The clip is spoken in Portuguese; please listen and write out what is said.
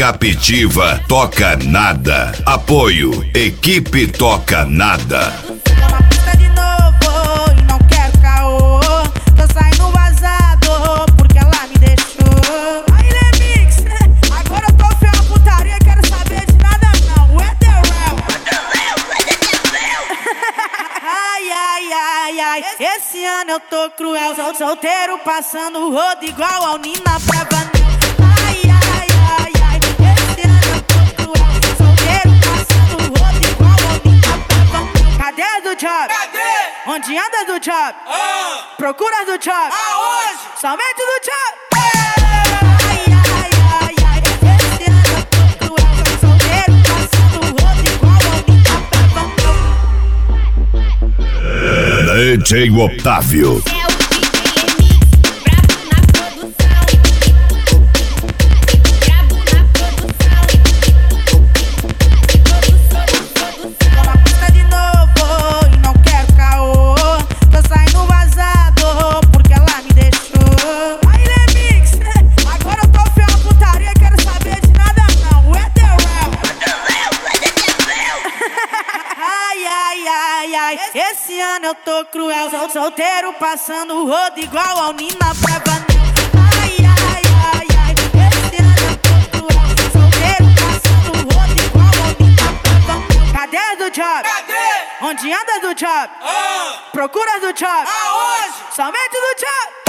Capitiva Toca Nada. Apoio Equipe Toca Nada. Tô na pista de novo e não quero caô. Tô saindo vazado porque ela me deixou. Aí remix, agora eu tô feio na putaria, quero saber de nada não. Where the real? Ai, ai, ai, ai, esse ano eu tô cruel. Solteiro passando o rodo igual ao Nina Brava. Ai, ai, ai, ai, esse ano eu tô cruel. Solteiro passando o rodo igual ao Nina Brava. Cadê a do job? Cadê? Onde anda do job? Procura do job? Aonde? Somente do job? Ai, ai, ai, ai, esse ano eu tô cruel. Solteiro passando o rodo igual ao Nina Brava. DJ Otávio. Esse ano eu tô cruel, solteiro passando o rodo igual ao Nina Brava. Ai, ai, ai, ai, esse ano eu tô cruel, solteiro passando o rodo igual ao Nina Brava. Cadê a do job? Cadê? Onde anda do job? Procura do job? Aonde? Somente do job?